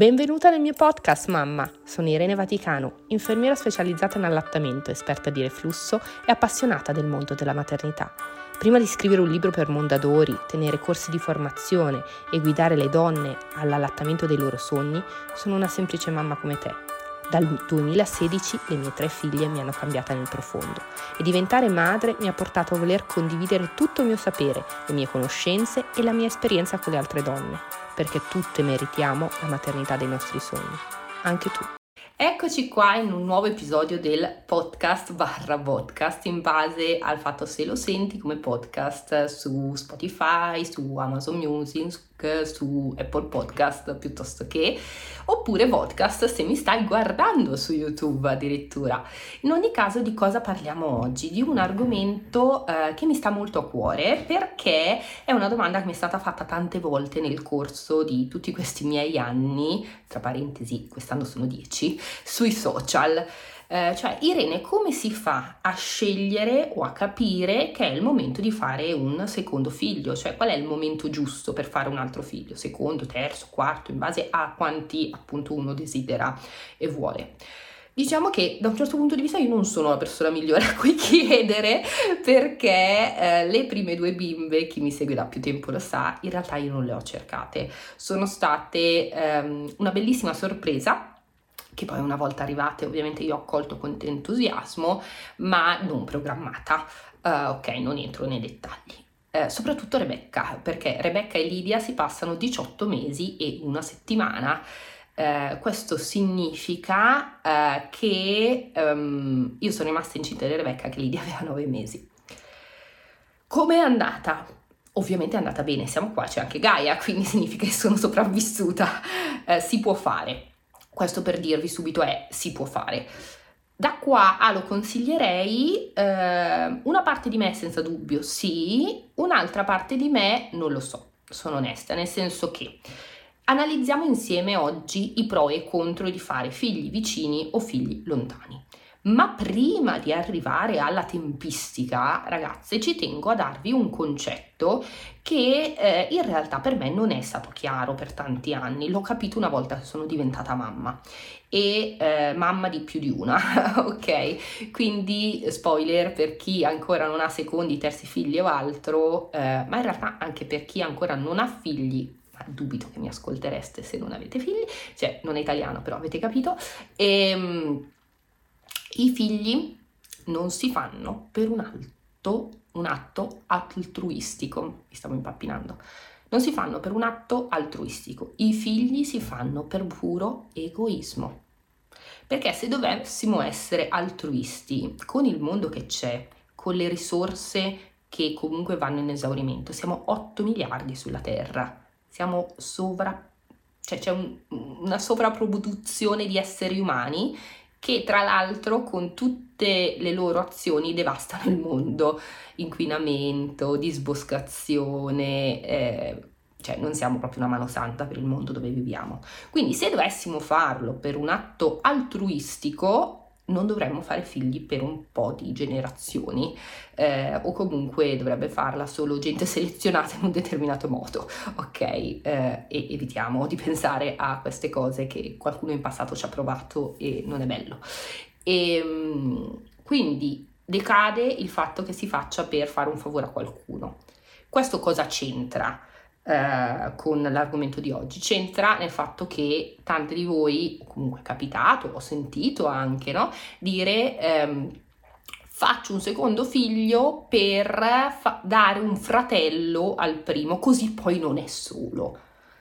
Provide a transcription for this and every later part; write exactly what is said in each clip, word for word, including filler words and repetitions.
Benvenuta nel mio podcast, mamma! Sono Irene Vaticano, infermiera specializzata in allattamento, esperta di reflusso e appassionata del mondo della maternità. Prima di scrivere un libro per Mondadori, tenere corsi di formazione e guidare le donne all'allattamento dei loro sogni, sono una semplice mamma come te. Dal duemilasedici le mie tre figlie mi hanno cambiata nel profondo e diventare madre mi ha portato a voler condividere tutto il mio sapere, le mie conoscenze e la mia esperienza con le altre donne, perché tutte meritiamo la maternità dei nostri sogni, anche tu. Eccoci qua in un nuovo episodio del podcast barra podcast in base al fatto se lo senti come podcast su Spotify, su Amazon Music, su Apple Podcast piuttosto che, oppure podcast se mi stai guardando su YouTube addirittura. In ogni caso, di cosa parliamo oggi? Di un argomento eh, che mi sta molto a cuore, perché è una domanda che mi è stata fatta tante volte nel corso di tutti questi miei anni, tra parentesi quest'anno sono dieci, sui social. Eh, cioè, Irene, come si fa a scegliere o a capire che è il momento di fare un secondo figlio? Cioè, qual è il momento giusto per fare un altro figlio? Secondo, terzo, quarto, in base a quanti appunto uno desidera e vuole. Diciamo che da un certo punto di vista io non sono la persona migliore a cui chiedere, perché eh, le prime due bimbe, chi mi segue da più tempo lo sa, in realtà io non le ho cercate. Sono state ehm, una bellissima sorpresa, che poi una volta arrivate ovviamente io ho accolto con entusiasmo, ma non programmata. Uh, ok, non entro nei dettagli. Uh, soprattutto Rebecca, perché Rebecca e Lidia si passano diciotto mesi e una settimana. Uh, questo significa uh, che um, io sono rimasta incinta di Rebecca che Lidia aveva nove mesi. Come è andata? Ovviamente è andata bene, siamo qua, c'è anche Gaia, quindi significa che sono sopravvissuta. Uh, si può fare. Questo per dirvi subito è si può fare. Da qua a lo consiglierei, eh, una parte di me senza dubbio sì, un'altra parte di me non lo so, sono onesta, nel senso che analizziamo insieme oggi i pro e i contro di fare figli vicini o figli lontani. Ma prima di arrivare alla tempistica, ragazze, ci tengo a darvi un concetto che eh, in realtà per me non è stato chiaro per tanti anni. L'ho capito una volta che sono diventata mamma e eh, mamma di più di una, ok? Quindi spoiler per chi ancora non ha secondi, terzi figli o altro, eh, ma in realtà anche per chi ancora non ha figli. Dubito che mi ascoltereste se non avete figli, cioè non è italiano però avete capito. E, i figli non si fanno per un atto, un atto altruistico, mi stavo impappinando, non si fanno per un atto altruistico, i figli si fanno per puro egoismo, perché se dovessimo essere altruisti con il mondo che c'è, con le risorse che comunque vanno in esaurimento, siamo otto miliardi sulla Terra, siamo sovra, cioè c'è un, una sovrapproduzione di esseri umani che tra l'altro con tutte le loro azioni devastano il mondo, inquinamento, disboscazione, eh, cioè non siamo proprio una mano santa per il mondo dove viviamo. Quindi se dovessimo farlo per un atto altruistico, non dovremmo fare figli per un po' di generazioni, eh, o comunque dovrebbe farla solo gente selezionata in un determinato modo, ok? Eh, e evitiamo di pensare a queste cose che qualcuno in passato ci ha provato e non è bello. E, quindi decade il fatto che si faccia per fare un favore a qualcuno. Questo cosa c'entra? Uh, con l'argomento di oggi c'entra nel fatto che tante di voi, comunque è capitato, ho sentito anche, no, dire um, faccio un secondo figlio per fa- dare un fratello al primo, così poi non è solo.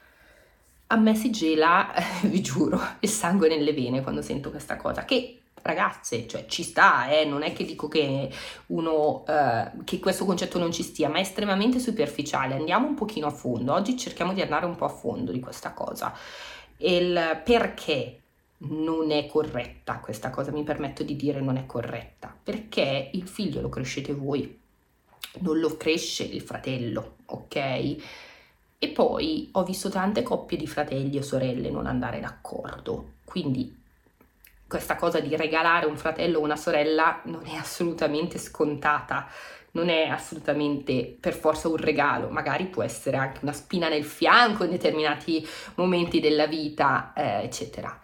A me si gela, vi giuro, il sangue nelle vene quando sento questa cosa, che ragazze, cioè ci sta, eh, non è che dico che uno eh, che questo concetto non ci stia, ma è estremamente superficiale. Andiamo un pochino a fondo. Oggi cerchiamo di andare un po' a fondo di questa cosa. Il perché non è corretta questa cosa, mi permetto di dire non è corretta, perché il figlio lo crescete voi, non lo cresce il fratello, ok? E poi ho visto tante coppie di fratelli o sorelle non andare d'accordo, quindi questa cosa di regalare un fratello o una sorella non è assolutamente scontata, non è assolutamente per forza un regalo, magari può essere anche una spina nel fianco in determinati momenti della vita, eh, eccetera.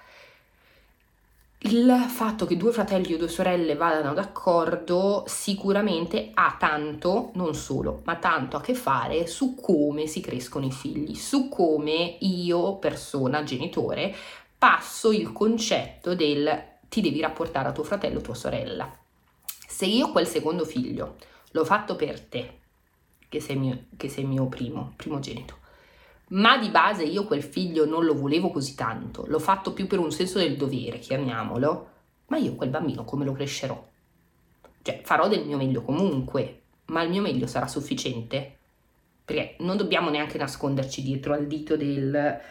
Il fatto che due fratelli o due sorelle vadano d'accordo sicuramente ha tanto, non solo, ma tanto a che fare su come si crescono i figli, su come io, persona, genitore, passo il concetto del ti devi rapportare a tuo fratello o tua sorella. Se io quel secondo figlio l'ho fatto per te, che sei mio, che sei mio primo, primogenito, ma di base io quel figlio non lo volevo così tanto, l'ho fatto più per un senso del dovere, chiamiamolo, ma io quel bambino come lo crescerò? Cioè, farò del mio meglio comunque, ma il mio meglio sarà sufficiente? Perché non dobbiamo neanche nasconderci dietro al dito del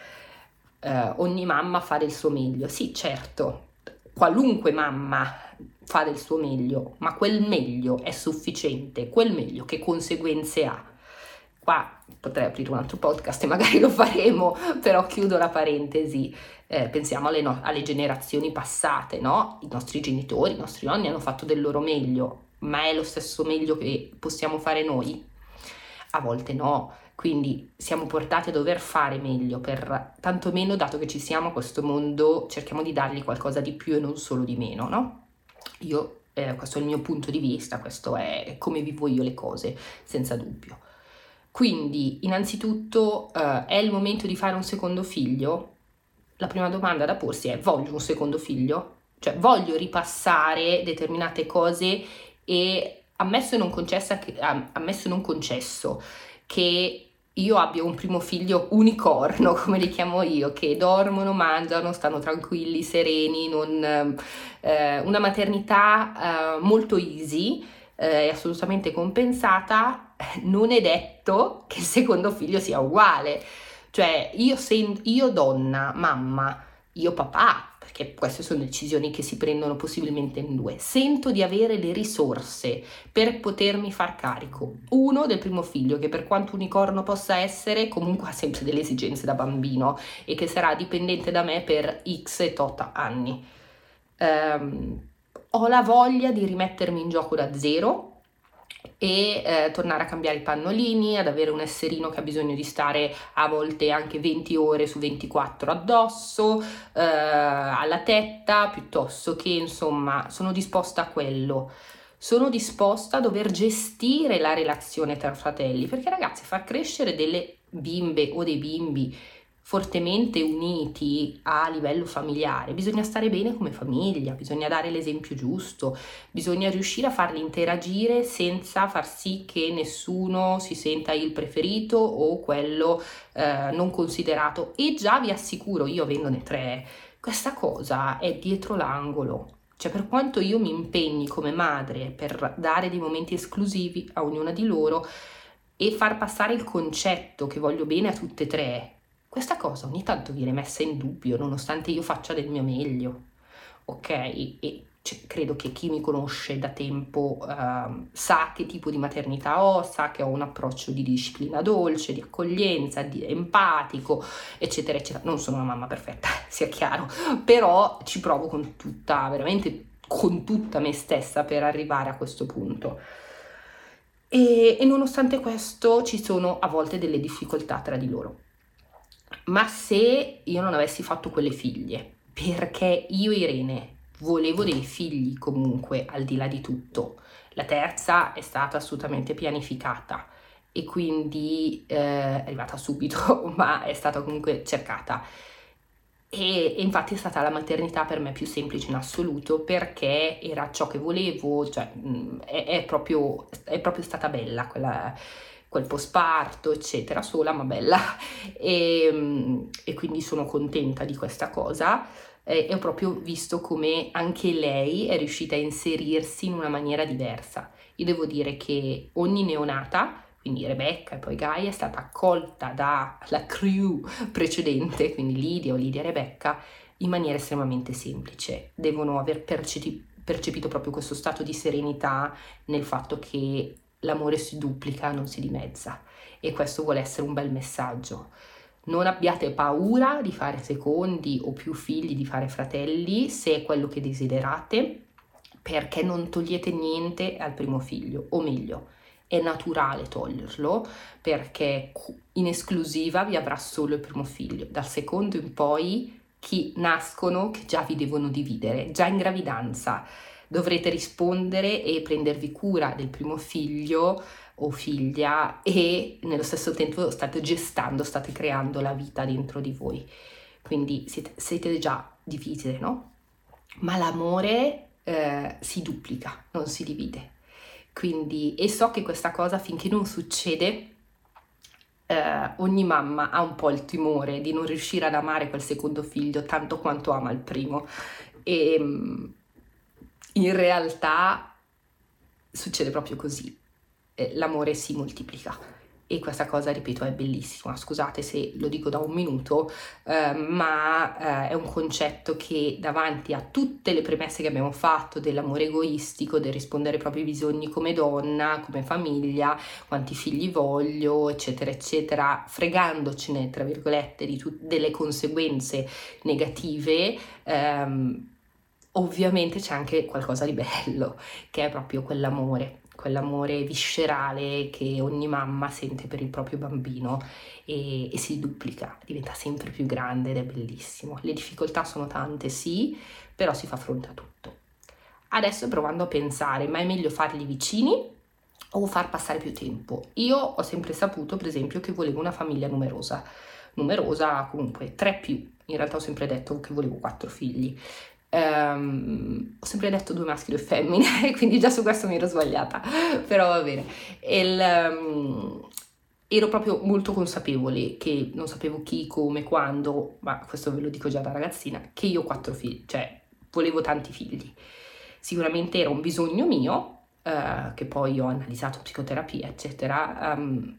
eh, ogni mamma fa del suo meglio. Sì, certo, qualunque mamma fa del suo meglio, ma quel meglio è sufficiente? Quel meglio che conseguenze ha? Qua potrei aprire un altro podcast e magari lo faremo, però chiudo la parentesi. Eh, pensiamo alle, no- alle generazioni passate, no? I nostri genitori, i nostri nonni hanno fatto del loro meglio, ma è lo stesso meglio che possiamo fare noi? A volte no, quindi siamo portati a dover fare meglio, per tantomeno, dato che ci siamo a questo mondo, cerchiamo di dargli qualcosa di più e non solo di meno, no? Io, eh, questo è il mio punto di vista, questo è come vivo io le cose, senza dubbio. Quindi, innanzitutto, eh, è il momento di fare un secondo figlio? La prima domanda da porsi è: voglio un secondo figlio? Cioè, voglio ripassare determinate cose e ammesso e non concessa che, ammesso e non concesso che io abbia un primo figlio unicorno, come li chiamo io, che dormono, mangiano, stanno tranquilli, sereni, non, eh, una maternità eh, molto easy, eh, assolutamente compensata, non è detto che il secondo figlio sia uguale. Cioè io, sen- io donna, mamma, io papà, perché queste sono decisioni che si prendono possibilmente in due, sento di avere le risorse per potermi far carico, uno, del primo figlio, che per quanto unicorno possa essere, comunque ha sempre delle esigenze da bambino e che sarà dipendente da me per x e tot anni. Um, ho la voglia di rimettermi in gioco da zero e eh, tornare a cambiare i pannolini, ad avere un esserino che ha bisogno di stare a volte anche venti ore su ventiquattro addosso, eh, alla tetta, piuttosto che, insomma, sono disposta a quello. Sono disposta a dover gestire la relazione tra fratelli, perché ragazzi, far crescere delle bimbe o dei bimbi fortemente uniti a livello familiare, bisogna stare bene come famiglia, bisogna dare l'esempio giusto, bisogna riuscire a farli interagire senza far sì che nessuno si senta il preferito o quello eh, non considerato. E già vi assicuro, io avendone tre, questa cosa è dietro l'angolo. Cioè, per quanto io mi impegni come madre per dare dei momenti esclusivi a ognuna di loro e far passare il concetto che voglio bene a tutte e tre, questa cosa ogni tanto viene messa in dubbio, nonostante io faccia del mio meglio, ok? E cioè, credo che chi mi conosce da tempo uh, sa che tipo di maternità ho, sa che ho un approccio di disciplina dolce, di accoglienza, di empatico, eccetera, eccetera. Non sono una mamma perfetta, sia chiaro, però ci provo con tutta, veramente con tutta me stessa per arrivare a questo punto. E, e nonostante questo ci sono a volte delle difficoltà tra di loro. Ma se io non avessi fatto quelle figlie, perché io Irene volevo dei figli comunque al di là di tutto, la terza è stata assolutamente pianificata e quindi eh, è arrivata subito, ma è stata comunque cercata. E, e infatti è stata la maternità per me più semplice in assoluto, perché era ciò che volevo, cioè mh, è, è, proprio, è proprio stata bella quella, quel postparto, eccetera, sola ma bella, e, e quindi sono contenta di questa cosa. E ho proprio visto come anche lei è riuscita a inserirsi in una maniera diversa. Io devo dire che ogni neonata, quindi Rebecca e poi Gaia, è stata accolta dalla crew precedente, quindi Lidia o Lidia e Rebecca, in maniera estremamente semplice. Devono aver percepi- percepito proprio questo stato di serenità nel fatto che l'amore si duplica, non si dimezza, e questo vuole essere un bel messaggio. Non abbiate paura di fare secondi o più figli, di fare fratelli, se è quello che desiderate, perché non togliete niente al primo figlio, o meglio, è naturale toglierlo, perché in esclusiva vi avrà solo il primo figlio. Dal secondo in poi chi nascono che già vi devono dividere, già in gravidanza dovrete rispondere e prendervi cura del primo figlio o figlia, e nello stesso tempo state gestando, state creando la vita dentro di voi, quindi siete, siete già divise, no? Ma l'amore eh, si duplica, non si divide. Quindi, e so che questa cosa finché non succede, eh, ogni mamma ha un po' il timore di non riuscire ad amare quel secondo figlio tanto quanto ama il primo, e in realtà succede proprio così. L'amore si moltiplica, e questa cosa, ripeto, è bellissima. Scusate se lo dico da un minuto, eh, ma eh, è un concetto che, davanti a tutte le premesse che abbiamo fatto dell'amore egoistico, del rispondere ai propri bisogni come donna, come famiglia, quanti figli voglio, eccetera eccetera, fregandocene tra virgolette di tut- delle conseguenze negative, ehm, ovviamente c'è anche qualcosa di bello, che è proprio quell'amore, quell'amore viscerale che ogni mamma sente per il proprio bambino, e, e si duplica, diventa sempre più grande ed è bellissimo. Le difficoltà sono tante, sì, però si fa fronte a tutto. Adesso, provando a pensare, ma è meglio farli vicini o far passare più tempo? Io ho sempre saputo, per esempio, che volevo una famiglia numerosa, numerosa comunque, tre più. In realtà ho sempre detto che volevo quattro figli. Um, ho sempre detto due maschi e due femmine, quindi già su questo mi ero sbagliata, però va bene. Il, um, ero proprio molto consapevole, che non sapevo chi, come, quando, ma questo ve lo dico già da ragazzina, che io ho quattro figli, cioè volevo tanti figli. Sicuramente era un bisogno mio, uh, che poi ho analizzato psicoterapia, eccetera. Um,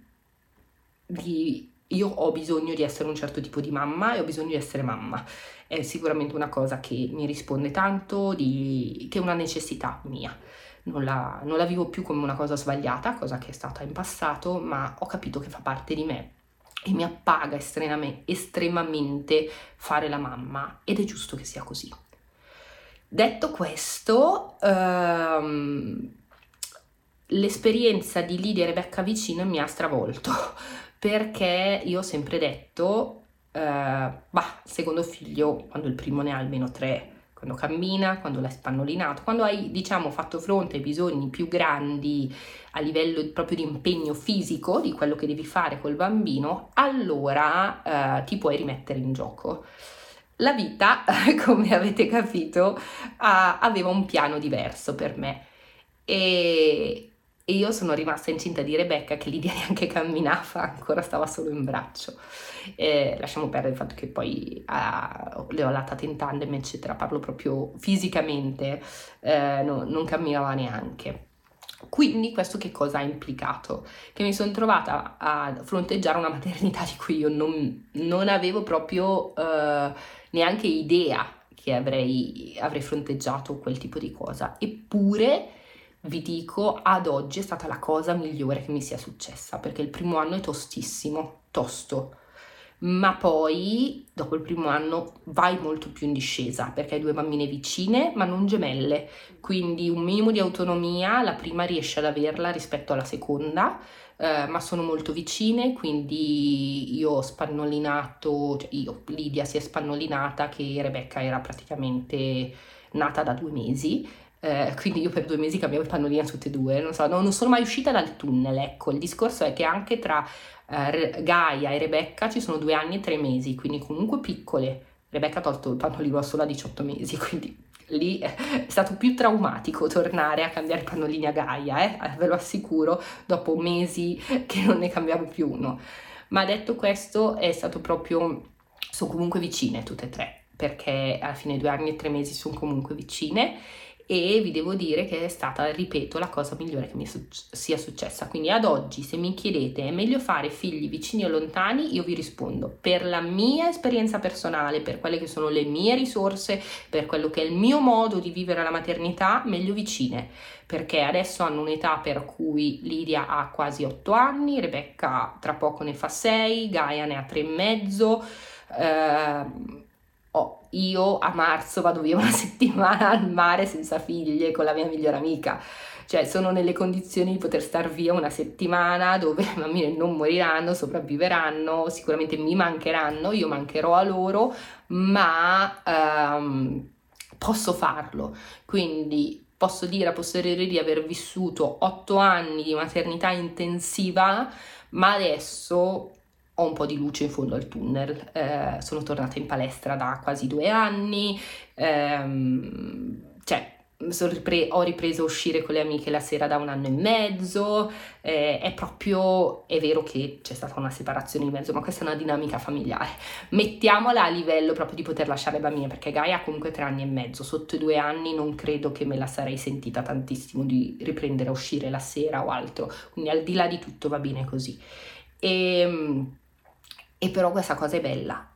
di, io ho bisogno di essere un certo tipo di mamma e ho bisogno di essere mamma. È sicuramente una cosa che mi risponde tanto, di, che è una necessità mia. Non la, non la vivo più come una cosa sbagliata, cosa che è stata in passato, ma ho capito che fa parte di me e mi appaga estremamente, estremamente fare la mamma, ed è giusto che sia così. Detto questo, ehm, l'esperienza di Lidia e Rebecca vicino mi ha stravolto, perché io ho sempre detto, eh, bah, il secondo figlio, quando il primo ne ha almeno tre, quando cammina, quando l'hai spannolinato, quando hai, diciamo, fatto fronte ai bisogni più grandi a livello proprio di impegno fisico, di quello che devi fare col bambino, allora eh, ti puoi rimettere in gioco. La vita, come avete capito, ha, aveva un piano diverso per me, e, e io sono rimasta incinta di Rebecca, che Lidia neanche camminava, ancora stava solo in braccio. Eh, lasciamo perdere il fatto che poi ah, le ho allattate in tandem, eccetera, parlo proprio fisicamente, eh, no, non camminava neanche. Quindi questo che cosa ha implicato? Che mi sono trovata a fronteggiare una maternità di cui io non, non avevo proprio eh, neanche idea che avrei, avrei fronteggiato quel tipo di cosa. Eppure vi dico, ad oggi è stata la cosa migliore che mi sia successa, perché il primo anno è tostissimo, tosto, ma poi dopo il primo anno vai molto più in discesa, perché hai due bambine vicine ma non gemelle, quindi un minimo di autonomia la prima riesce ad averla rispetto alla seconda, eh, ma sono molto vicine, quindi io ho spannolinato, cioè io, Lidia si è spannolinata che Rebecca era praticamente nata da due mesi. Eh, quindi io per due mesi cambiavo i pannolini a tutte e due, non so, no, non sono mai uscita dal tunnel, ecco. Il discorso è che anche tra eh, Gaia e Rebecca ci sono due anni e tre mesi, quindi comunque piccole. Rebecca ha tolto il pannolino solo a diciotto mesi, quindi lì è stato più traumatico tornare a cambiare i pannolini a Gaia, eh, ve lo assicuro, dopo mesi che non ne cambiavo più uno. Ma detto questo, è stato proprio, sono comunque vicine tutte e tre, perché alla fine due anni e tre mesi sono comunque vicine. e vi devo dire che è stata, ripeto, la cosa migliore che mi sia successa. Quindi ad oggi, se mi chiedete è meglio fare figli vicini o lontani, io vi rispondo per la mia esperienza personale, per quelle che sono le mie risorse, per quello che è il mio modo di vivere la maternità, meglio vicine, perché adesso hanno un'età per cui Lidia ha quasi otto anni, Rebecca tra poco ne fa sei, Gaia ne ha tre e mezzo. Uh, oh, io a marzo vado via una settimana al mare senza figlie con la mia migliore amica, cioè sono nelle condizioni di poter star via una settimana dove le bambine non moriranno, sopravviveranno, sicuramente mi mancheranno, io mancherò a loro, ma um, posso farlo. Quindi posso dire a posteriori di aver vissuto otto anni di maternità intensiva, ma adesso ho un po' di luce in fondo al tunnel. Eh, sono tornata in palestra da quasi due anni, ehm, cioè sono ripre- ho ripreso a uscire con le amiche la sera da un anno e mezzo, eh, è proprio, è vero che c'è stata una separazione in mezzo, ma questa è una dinamica familiare. Mettiamola a livello proprio di poter lasciare le bambine, perché Gaia ha comunque tre anni e mezzo, sotto i due anni non credo che me la sarei sentita tantissimo di riprendere a uscire la sera o altro, quindi al di là di tutto va bene così. E... E però questa cosa è bella.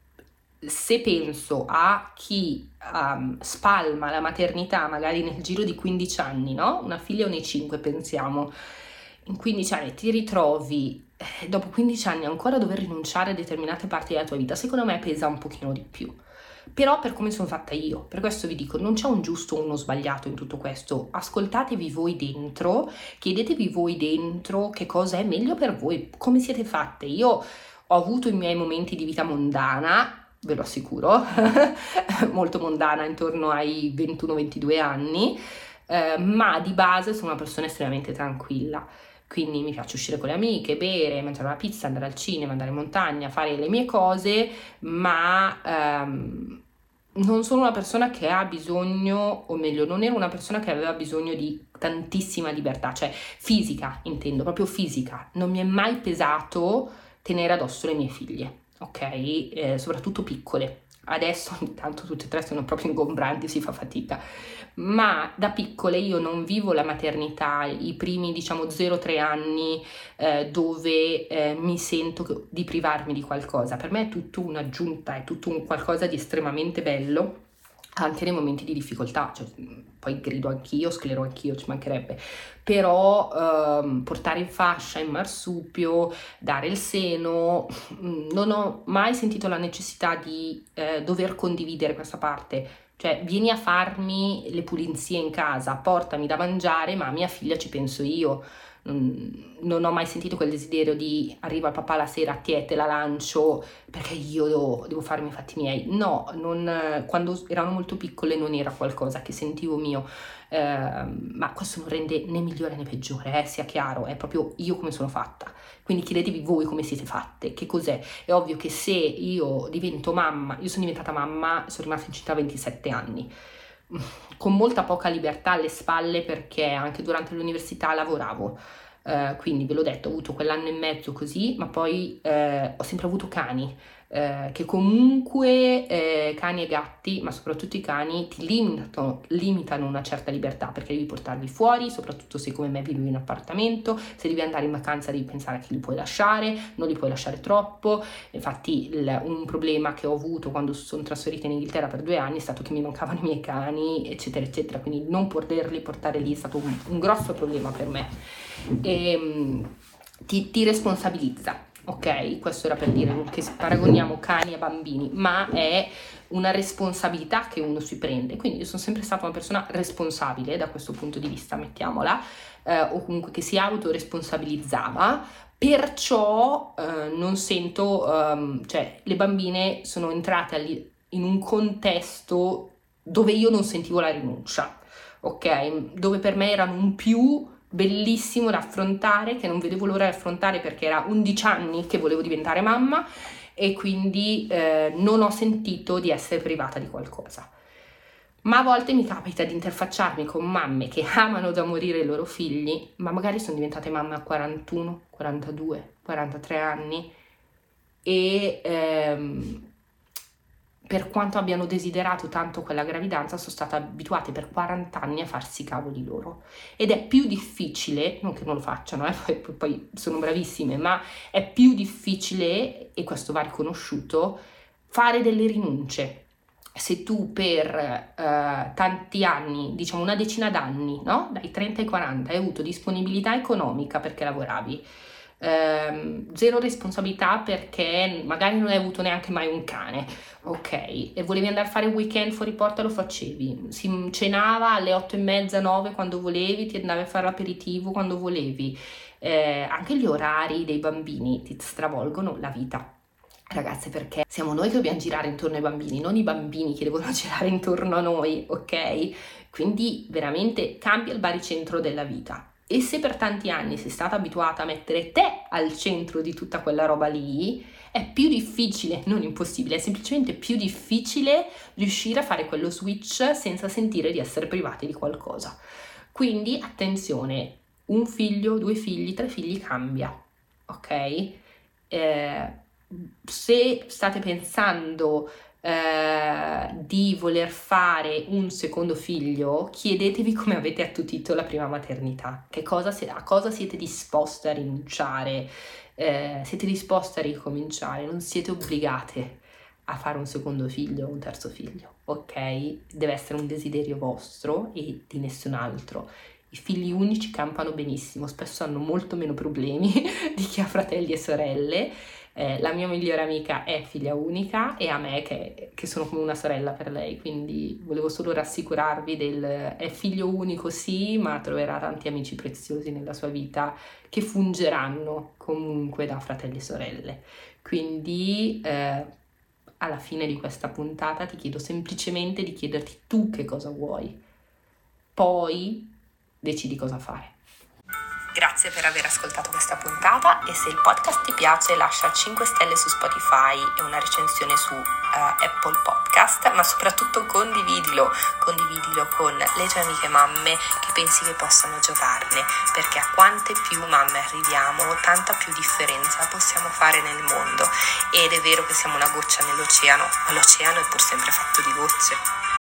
Se penso a chi um, spalma la maternità magari nel giro di quindici anni, no? Una figlia o nei cinque, pensiamo, in quindici anni ti ritrovi, eh, dopo quindici anni ancora a dover rinunciare a determinate parti della tua vita, secondo me pesa un pochino di più. Però per come sono fatta io, per questo vi dico, non c'è un giusto o uno sbagliato in tutto questo, ascoltatevi voi dentro, chiedetevi voi dentro che cosa è meglio per voi, come siete fatte. Io ho avuto i miei momenti di vita mondana, ve lo assicuro, molto mondana intorno ai ventuno ventidue anni, eh, ma di base sono una persona estremamente tranquilla. Quindi mi piace uscire con le amiche, bere, mangiare una pizza, andare al cinema, andare in montagna, fare le mie cose, ma ehm, non sono una persona che ha bisogno, o meglio, non ero una persona che aveva bisogno di tantissima libertà, cioè fisica, intendo, proprio fisica. Non mi è mai pesato tenere addosso le mie figlie, ok? Eh, soprattutto piccole. Adesso intanto tutte e tre sono proprio ingombranti, si fa fatica, ma da piccole io non vivo la maternità, i primi diciamo zero tre anni eh, dove eh, mi sento che, di privarmi di qualcosa. Per me è tutto un'aggiunta, è tutto un qualcosa di estremamente bello, anche nei momenti di difficoltà, cioè, poi grido anch'io, sclero anch'io, ci mancherebbe, però ehm, portare in fascia, in marsupio, dare il seno, non ho mai sentito la necessità di eh, dover condividere questa parte, cioè vieni a farmi le pulizie in casa, portami da mangiare, ma a mia figlia ci penso io. Non ho mai sentito quel desiderio di arriva il papà la sera, tiè, te la lancio perché io devo, devo farmi i fatti miei. No, non, quando erano molto piccole non era qualcosa che sentivo mio, eh, ma questo non rende né migliore né peggiore, eh, sia chiaro, è proprio io come sono fatta. Quindi chiedetevi voi come siete fatte, che cos'è. È ovvio che se io divento mamma, io sono diventata mamma, sono rimasta incinta a ventisette anni, con molta poca libertà alle spalle perché anche durante l'università lavoravo, uh, quindi ve l'ho detto, ho avuto quell'anno e mezzo così, ma poi uh, ho sempre avuto cani, uh, che comunque uh, cani e gatti, ma soprattutto i cani, ti limitano, limitano una certa libertà perché devi portarli fuori, soprattutto se come me vivi in appartamento, se devi andare in vacanza devi pensare a chi li puoi lasciare, non li puoi lasciare troppo. Infatti il, un problema che ho avuto quando sono trasferita in Inghilterra per due anni è stato che mi mancavano i miei cani, eccetera eccetera, quindi non poterli portare lì è stato un, un grosso problema per me. E, um, ti, ti responsabilizza, ok? Questo era per dire che paragoniamo cani a bambini, ma è una responsabilità che uno si prende, quindi io sono sempre stata una persona responsabile da questo punto di vista, mettiamola, eh, o comunque che si autoresponsabilizzava. Perciò eh, non sento, um, cioè le bambine sono entrate alli, in un contesto dove io non sentivo la rinuncia, ok? Dove per me erano un più bellissimo da affrontare, che non vedevo l'ora di affrontare perché era undici anni che volevo diventare mamma e quindi eh, non ho sentito di essere privata di qualcosa. Ma a volte mi capita di interfacciarmi con mamme che amano da morire i loro figli, ma magari sono diventate mamme a quarantuno, quarantadue, quarantatré anni e ehm, per quanto abbiano desiderato tanto quella gravidanza, sono state abituate per quaranta anni a farsi i cavoli loro. Ed è più difficile, non che non lo facciano, eh, poi, poi, poi sono bravissime, ma è più difficile, e questo va riconosciuto, fare delle rinunce. Se tu per eh, tanti anni, diciamo una decina d'anni, no? Dai trenta ai quaranta, hai avuto disponibilità economica perché lavoravi, ehm, zero responsabilità perché magari non hai avuto neanche mai un cane, ok, e volevi andare a fare un weekend fuori porta, lo facevi, si cenava alle otto e mezza, nove quando volevi, ti andavi a fare l'aperitivo quando volevi, eh, anche gli orari dei bambini ti stravolgono la vita. Ragazze, perché siamo noi che dobbiamo girare intorno ai bambini, non i bambini che devono girare intorno a noi, ok? Quindi veramente cambia il baricentro della vita. E se per tanti anni sei stata abituata a mettere te al centro di tutta quella roba lì, è più difficile, non impossibile, è semplicemente più difficile riuscire a fare quello switch senza sentire di essere privati di qualcosa. Quindi attenzione, un figlio, due figli, tre figli cambia, ok? Eh, se state pensando eh, di voler fare un secondo figlio, chiedetevi come avete attutito la prima maternità, che cosa si, a cosa siete disposte a rinunciare, eh, siete disposte a ricominciare, non siete obbligate a fare un secondo figlio o un terzo figlio, ok? Deve essere un desiderio vostro e di nessun altro. I figli unici campano benissimo, spesso hanno molto meno problemi di chi ha fratelli e sorelle. Eh, la mia migliore amica è figlia unica e a me che, che sono come una sorella per lei, quindi volevo solo rassicurarvi del è figlio unico sì, ma troverà tanti amici preziosi nella sua vita che fungeranno comunque da fratelli e sorelle. Quindi eh, alla fine di questa puntata ti chiedo semplicemente di chiederti tu che cosa vuoi, poi decidi cosa fare. Grazie per aver ascoltato questa puntata e se il podcast ti piace lascia cinque stelle su Spotify e una recensione su uh, Apple Podcast, ma soprattutto condividilo, condividilo con le tue amiche mamme che pensi che possano giovarne, perché a quante più mamme arriviamo, tanta più differenza possiamo fare nel mondo. Ed è vero che siamo una goccia nell'oceano, ma l'oceano è pur sempre fatto di gocce.